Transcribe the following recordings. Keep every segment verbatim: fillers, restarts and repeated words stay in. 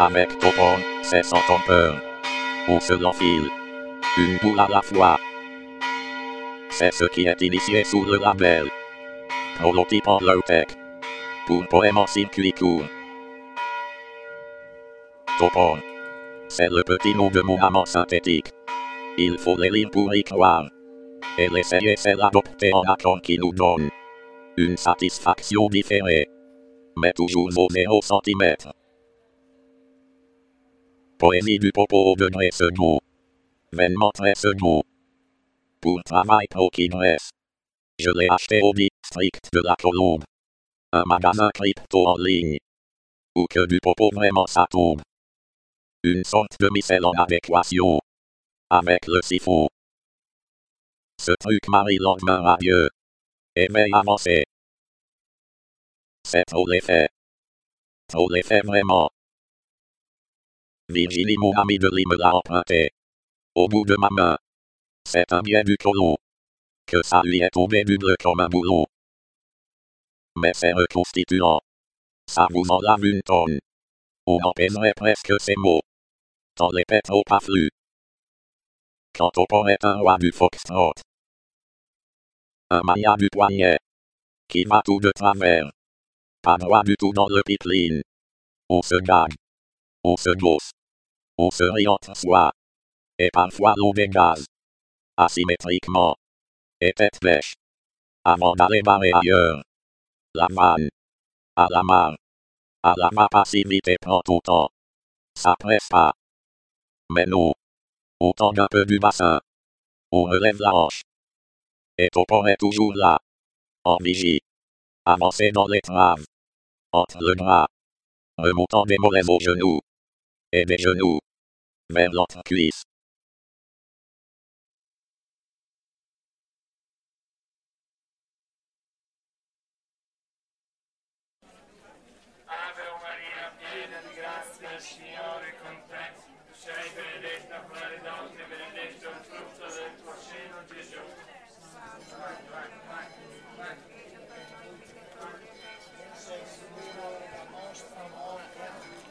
Avec Topon, c'est sans ton peur. On se l'enfile. Une boule à la fois. C'est ce qui est initié sous le label. Prototype en low-tech. Pour poème en circuit court. Topon. C'est le petit nom de mon amant synthétique. Il faut les lire pour y croire. Et l'essayer, c'est l'adopter en accord qui nous donne une satisfaction différée. Mais toujours au zéro centimètre. Poésie du popo au degré second. Vainement très second. Pour travail pro qui dresse. Je l'ai acheté au district de la Colombe. Un magasin crypto en ligne. Où que du popo vraiment ça tombe. Une sorte de micelle en adéquation. Avec le siphon. Ce truc marie lendemain radieux. Éveil avancé. C'est trop l'effet. Trop l'effet vraiment. Virginie, mon ami de Lille, me l'a emprunté. Au bout de ma main. C'est un bien du colon. Que ça lui est tombé du bleu comme un boulon. Mais c'est reconstituant. Ça vous en lave une tonne. On en pèserait presque ces mots. Tant les pétros affluent. Quand Topon est un roi du foxtrot. Un mania du poignet. Qui va tout de travers. Pas droit du tout dans le pipeline. On se gagne. On se gosse. On se rit entre soi. Et parfois l'on dégage. Asymétriquement. Et tête bêche. Avant d'aller barrer ailleurs. La vanne. À la main. À la ma passivité prend ton temps. Ça presse pas. Mais non. On tangue un peu du bassin. On relève la hanche. Et Topon est toujours là. En vigie. Avancé dans l'étrave. Entre le bras. Remontant des mollets aux genoux. Et des genoux. Vers l'entrecuisse. Ave Maria, piena di grazia, il Signore è con te. Tu sei benedetta fra le donne, benedetto il frutto del tuo seno, Gesù. Vai, vai, vai, vai. Sei sicuro della nostra morte.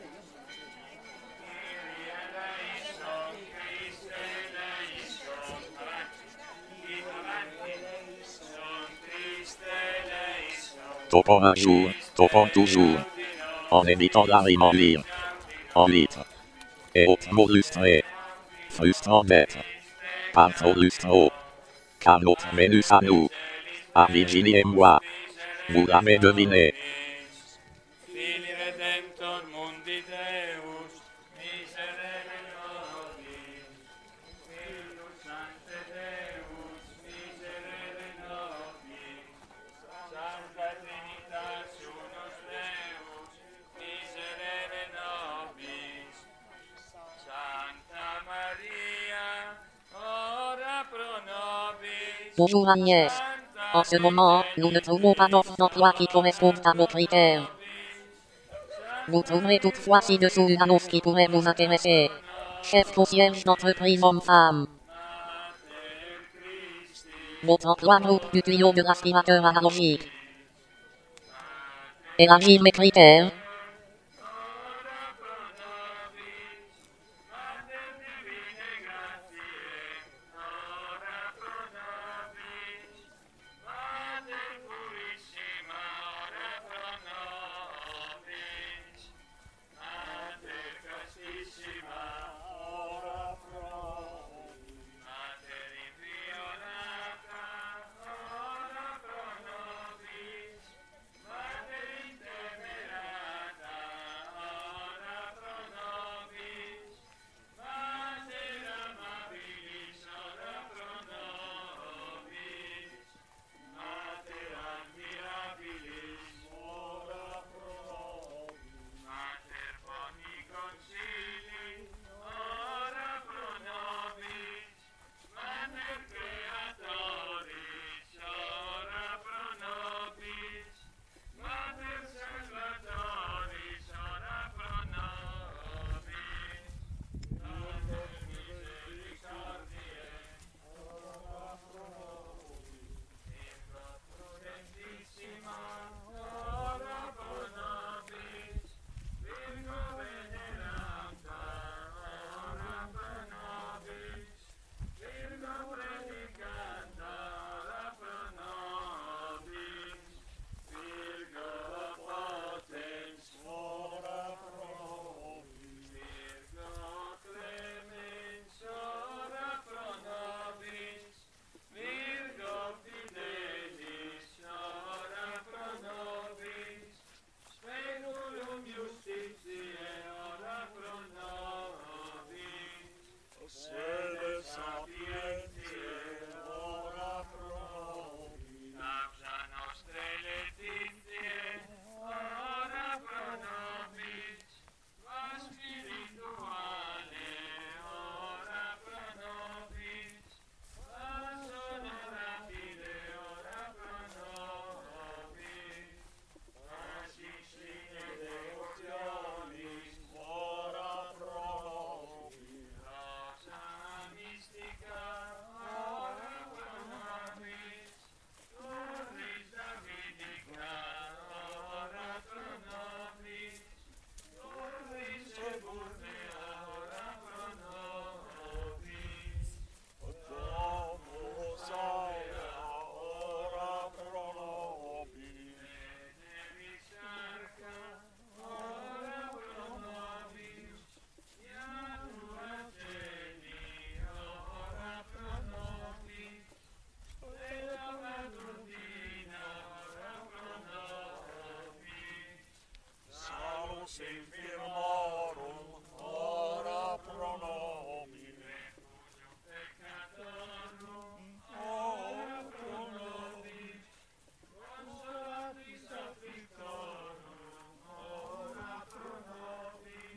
Kyrie eleison, Christe eleison, avanti, avanti, son Christe eleison. Topon un jour, Topon toujours. En évitant la rime en lire. En litre. Et hautement lustré. Frustrant d'être. Pas trop lustro. Car notre Vénus à nous. À Virginie et moi. Vous l'avez deviné. Fili Redemptor Mundi Deus, miserere nobis. Filius Sancte Deus, miserere nobis. Sancta Trinitas Unus Deus, miserere nobis. Santa Maria, ora pro nobis. Bonjour Agnès. En ce moment, nous ne trouvons pas d'offres d'emploi qui correspondent à vos critères. Vous trouverez toutefois ci-dessous une annonce qui pourrait vous intéresser. Chef concierge d'entreprise homme-femme. Votre emploi groupe du tuyau de l'aspirateur analogique. Élargir mes critères.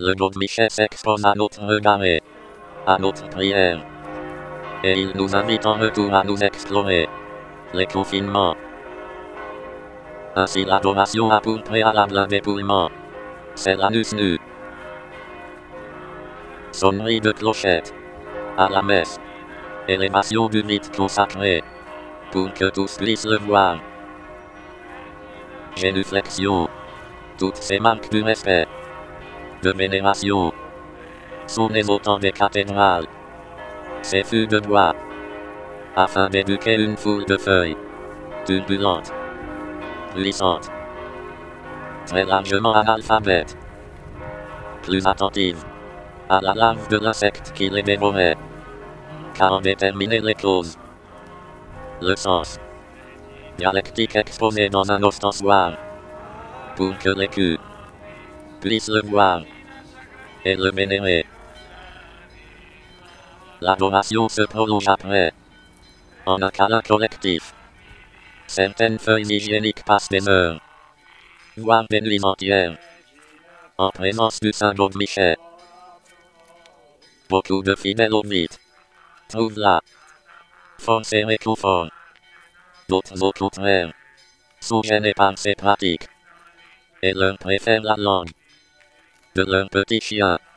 Le godemichet s'expose à notre regard et à notre prière. Et il nous invite en retour à nous explorer les confinements. Ainsi l'adoration a pour préalable un dépouillement. C'est l'anus nu. Sonnerie de clochette à la messe. Élévation du rite consacré pour que tous puissent le voir. Génuflexion. Toutes ces marques du respect, de vénération, sont les autant des cathédrales. Ces fûts de bois, afin d'éduquer une foule de feuilles, turbulentes, glissantes, très largement analphabètes, plus attentives à la larve de l'insecte qui les dévorait, car en déterminer les causes, le sens dialectique exposé dans un ostensoir, pour que les culs puissent le voir et le vénérer. L'adoration se prolonge après, en un câlin collectif. Certaines feuilles hygiéniques passent des heures, voire des nuits entières, en présence du Saint Godemichet. Beaucoup de fidèles au rite trouvent là force et réconfort. D'autres au contraire sont gênés par ces pratiques et leur préfèrent la langue de leur petit chien.